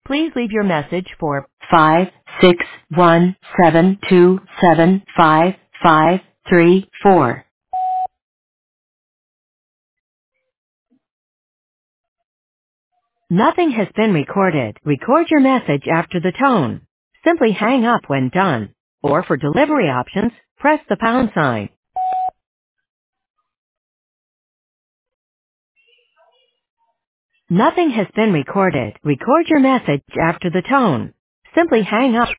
Please leave your message for 56172755534. Nothing has been recorded. Record your message after the tone. Simply hang up when done. Or for delivery options, press the pound sign. Nothing has been recorded. Record your message after the tone. Simply hang up.